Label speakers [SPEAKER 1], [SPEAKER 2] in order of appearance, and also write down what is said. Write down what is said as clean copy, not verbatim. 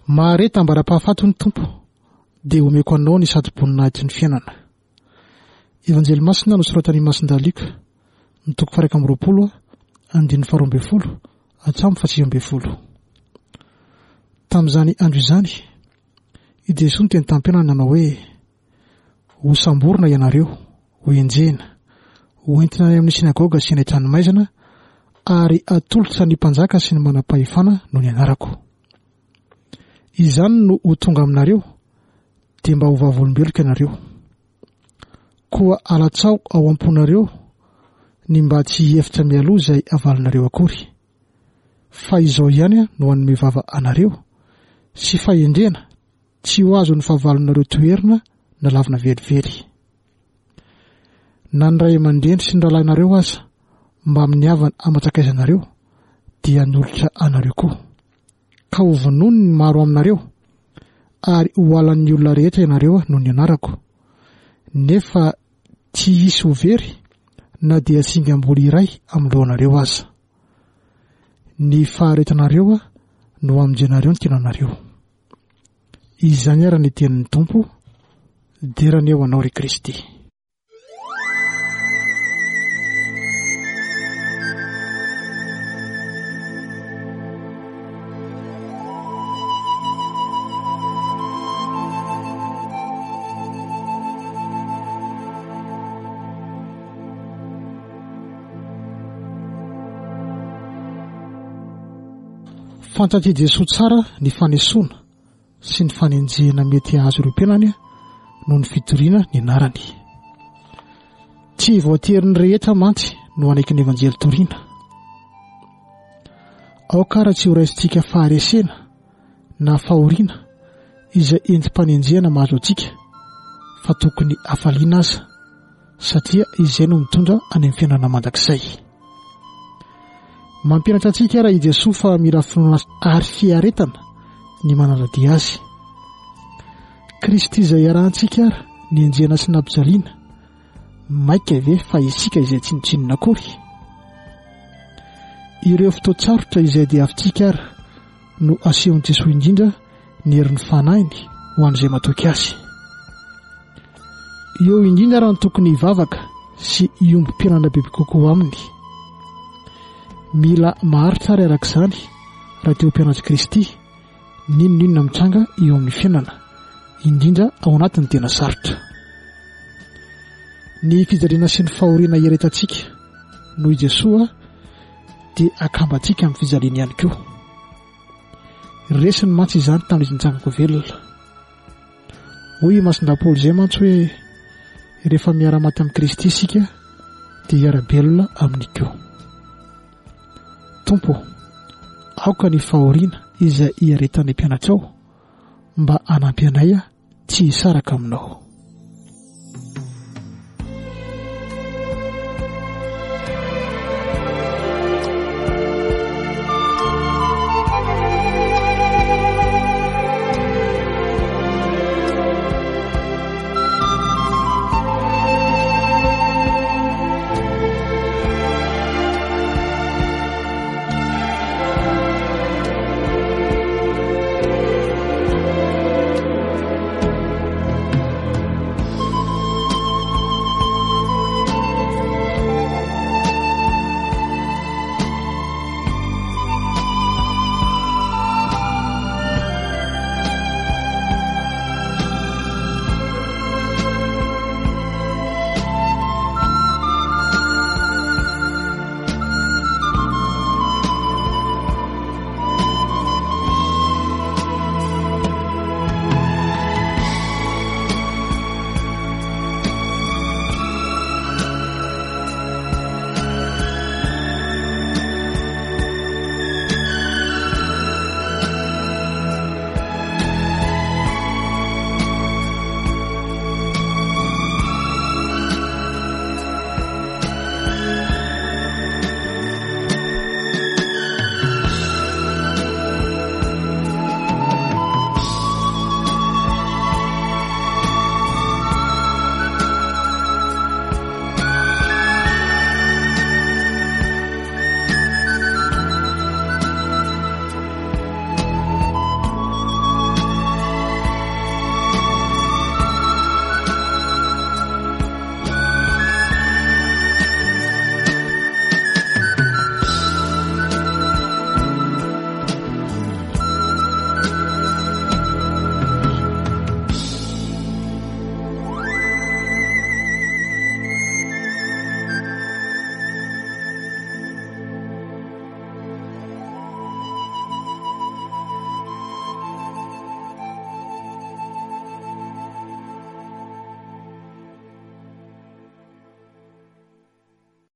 [SPEAKER 1] Mareta mbara-pahafatony Tompo dia omeko anao ny sadiboninahitr'ny fiainana. Evanjely Masina nosoratany Masindaliko ny toko 120 andiny 12 hatramin'ny 14. Tamin'izany andro izany i Jesosy teny tampinana nanao hoe ho samborina ianareo, ho enjena, ho entina any amin'ny sinagoga sy ny tranomaizana ary atolotra ny mpanjaka sy ny manam-pahefana no ny anarako. Izany no ho tonga aminareo dia mba ho vavolombeloko ianareo. Koa alatsao ao amponareo ny mba tsy hiefitra mialoha izay avalinareo akory. Fa izao ihany no hanome vava anareo sy fahendrena tsy ho azo ny fahavalonareo toerina na lavina velively. Na ny ray aman-dreny sy ny rahalahinareo aza mba amin'ny havana aman-tsakaizanareo dia nolotra anareo koa. Ka ho vonoiny ny maro aminareo ary ho alan'ny olona rehetra ianareo noho ny anarako. Nefa tsy hisy ho very na dia singam-boly iray amin'ny lohanareo aza. Ny faharetanareo no amin'jenareo ny tenanareo. Izany ara ny tenin'ny Tompo, derany eo anao ry Kristy. Fantatry Jesosy tsara ny fanesoana sy ny fanenjehana mety azo ireo mpianany noho ny fitoriana ny anarany. Tsy voatery ny rehetra mantsy no anaiky ny evanjely toriana. Aokara tsy ho raisintsika faharesena na fahoriana izay entim-panenjehana mahazo antsika, fa tokony hafaliana aza satria izay no mitondra any amin'ny fiainana mandrakizay. Mampianatra antsika ara i Jesosy fa mila finoana ary fiaretana ny manaradia azy. Kristy izay arahantsika ara ny enjehana sy nampijaliana, maika ve fa isika izay tsinotsinona akory. Ireo fotoatsarotra izay dia avintsika ara no asehon'i Jesosy indrindra ny herin'ny fanahiny ho an'izay matoky azy. Eo indrindra ara ny tokony hivavaka sy hiombi-pianana bebe kokoa aminy. Mila maharitra ary arak'izany raha teo mpianatry Kristy ninonina mitranga eo amin'ny fiainana, indrindra ao anatin'ny tena sarotra. Ny fijaliana sy ny fahoriana iretantsika noho i Jesosy dia akambantsika amin'ny fijaliana ihany koa. Resiny mantsy izany tamin'izy nitsangako velona. Hoy Masindapoly izay mantsy hoe rehefa miara-maty amin'ny Kristy isika dia hiara-belona amin'iko. Tompo, aoka ny fahoriana izay hiaretan'ny mpianatrao mba hanampy anay tsy hisaraka aminao.